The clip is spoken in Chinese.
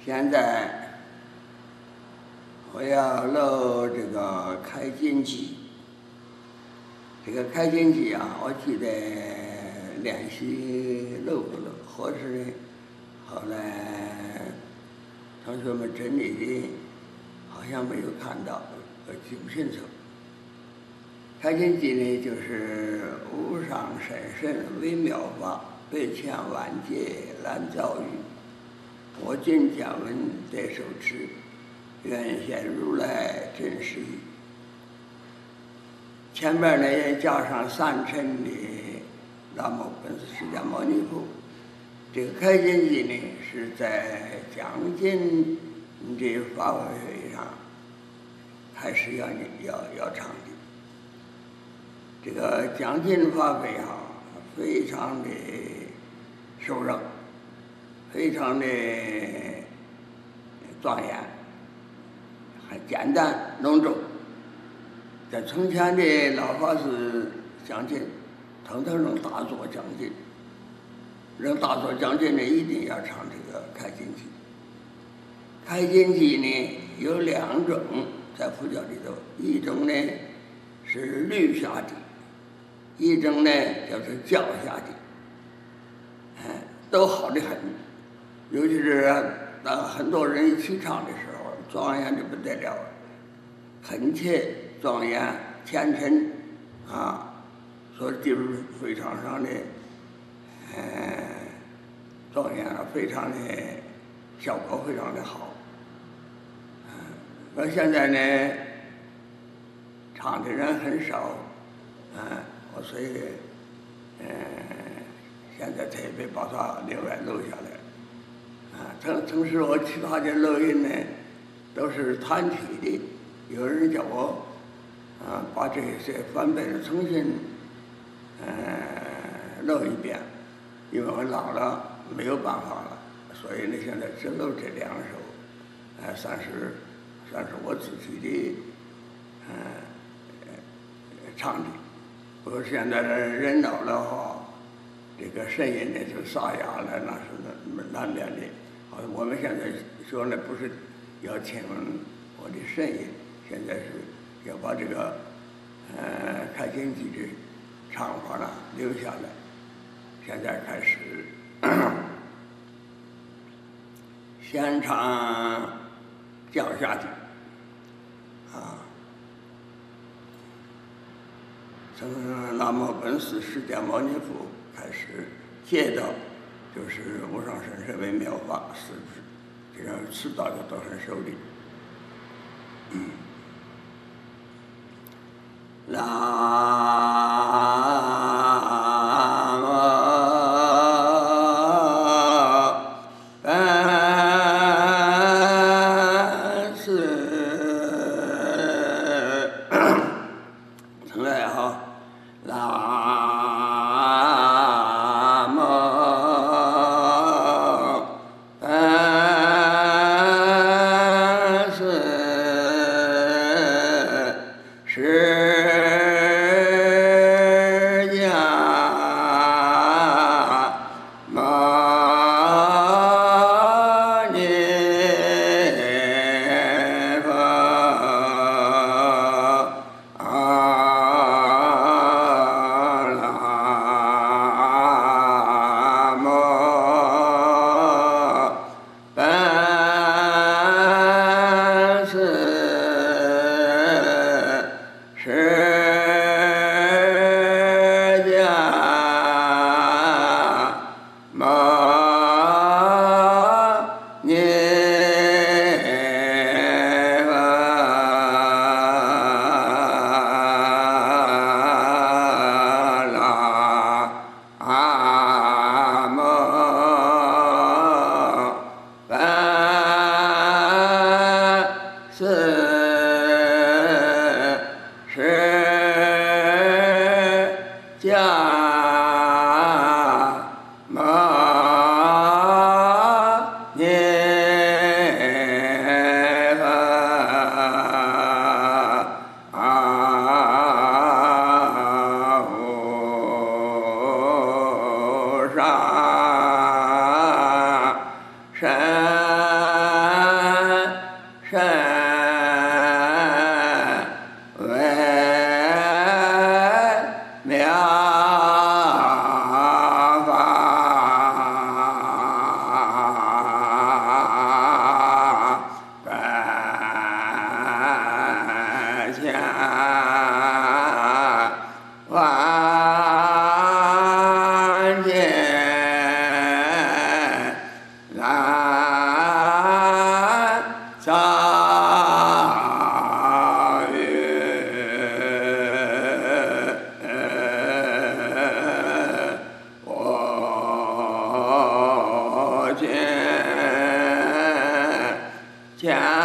现在我要录这个开经记。这个开经记啊，我记得练习录不录，或是后来同学们整理的，好像没有看到，我记不清楚。开经记呢，就是无上甚深微妙法，百千万劫难遭遇。我今见闻得受持，愿显如来真实义。前边呢也加上3称的南无本师释迦牟尼佛。这个开经记呢是在讲经这法会上开始要唱的。这个讲经法会啊，非常的殊胜，非常的庄严，还简单隆重。在从前的老法师讲经，统统用大座讲经。用大座讲经呢，一定要唱这个开经记。开经记呢有2种，在佛教里头，一种呢是律下的，一种呢叫做教下的，都好得很。尤其是当很多人一起唱的时候，庄严的不得了，恳切、庄严、虔诚啊，所记录非常的庄严了，非常的效果非常的好。而现在呢，唱的人很少，我所以现在特别把它另外录下来。同时我其他的录音呢都是团体的，有人叫我把这些翻版的重新录一遍，因为我老了没有办法了，所以呢现在只录这2首，算是我自己的唱的。不过现在的人老了哈，这个声音呢就沙哑了，那是难免的。我们现在说呢，不是要听我的声音，现在是要把这个开经记的唱法呢留下来。现在开始先唱教下的从南无本师释迦牟尼佛开始，接到就是无上甚深微妙法4支，这个词大家都很熟的。是钱